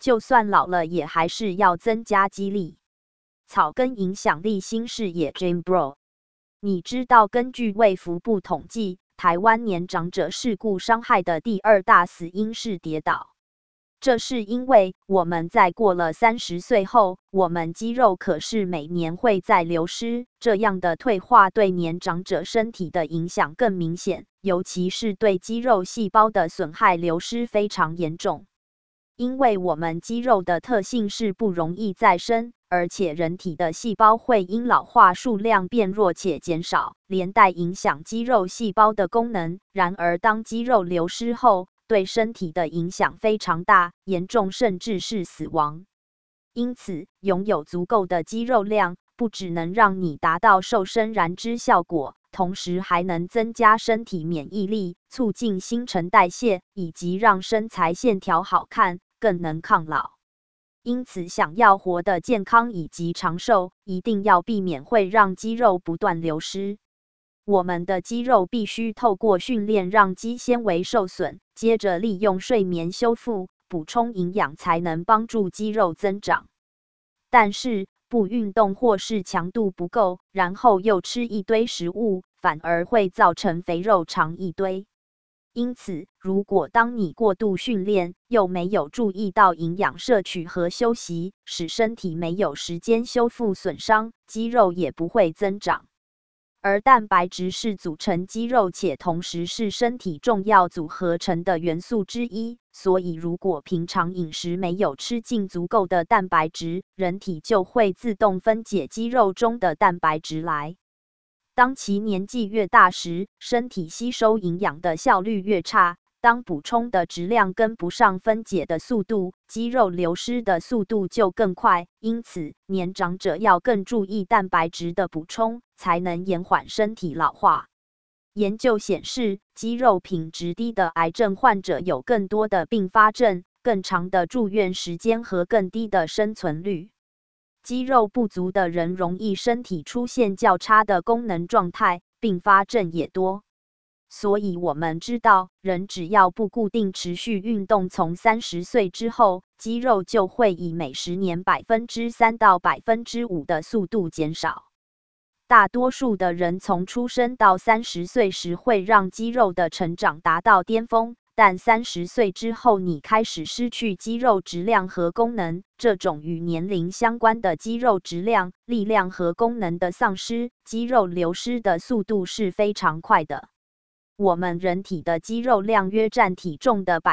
就算老了也还是要增加肌力。草根影响力新视野 Jim Bro， 你知道根据卫福部统计，台湾年长者事故伤害的第2大死因是跌倒。这是因为我们在过了30岁后，我们肌肉可是每年会再流失，这样的退化对年长者身体的影响更明显，尤其是对肌肉细胞的损害流失非常严重。因为我们肌肉的特性是不容易再生，而且人体的细胞会因老化数量变弱且减少，连带影响肌肉细胞的功能。然而当肌肉流失后，对身体的影响非常大，严重甚至是死亡。因此，拥有足够的肌肉量，不只能让你达到瘦身燃脂效果，同时还能增加身体免疫力，促进新陈代谢，以及让身材线条好看，更能抗老。因此，想要活得健康以及长寿，一定要避免会让肌肉不断流失。我们的肌肉必须透过训练让肌纤维受损，接着利用睡眠修复、补充营养才能帮助肌肉增长。但是不运动或是强度不够，然后又吃一堆食物，反而会造成肥肉长一堆。因此，如果当你过度训练，又没有注意到营养摄取和休息，使身体没有时间修复损伤，肌肉也不会增长。而蛋白质是组成肌肉且同时是身体重要组合成的元素之一，所以如果平常饮食没有吃进足够的蛋白质，人体就会自动分解肌肉中的蛋白质来。当其年纪越大时，身体吸收营养的效率越差，当补充的质量跟不上分解的速度，肌肉流失的速度就更快。因此，年长者要更注意蛋白质的补充，才能延缓身体老化。研究显示，肌肉品质低的癌症患者有更多的并发症、更长的住院时间和更低的生存率。肌肉不足的人容易身体出现较差的功能状态，并发症也多。所以我们知道，人只要不固定持续运动，从30岁之后，肌肉就会以每10年3%到5%的速度减少。大多数的人从出生到30岁时会让肌肉的成长达到巅峰，但30岁之后你开始失去肌肉质量和功能，这种与年龄相关的肌肉质量、力量和功能的丧失，肌肉流失的速度是非常快的。我们人体的肌肉量约占体重的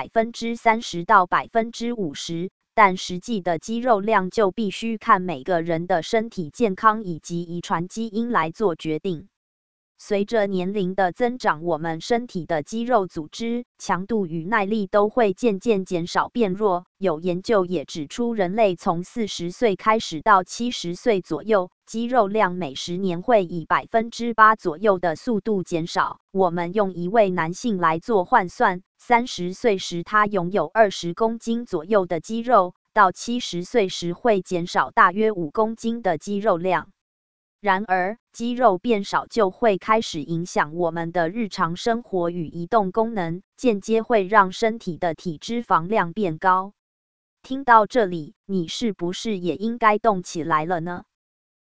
30%到50%，但实际的肌肉量就必须看每个人的身体健康以及遗传基因来做决定。随着年龄的增长，我们身体的肌肉组织、强度与耐力都会渐渐减少变弱。有研究也指出，人类从40岁开始到70岁左右，肌肉量每10年会以8%左右的速度减少。我们用一位男性来做换算，30岁时他拥有20公斤左右的肌肉，到70岁时会减少大约5公斤的肌肉量。然而，肌肉变少就会开始影响我们的日常生活与移动功能，间接会让身体的体脂肪量变高。听到这里，你是不是也应该动起来了呢？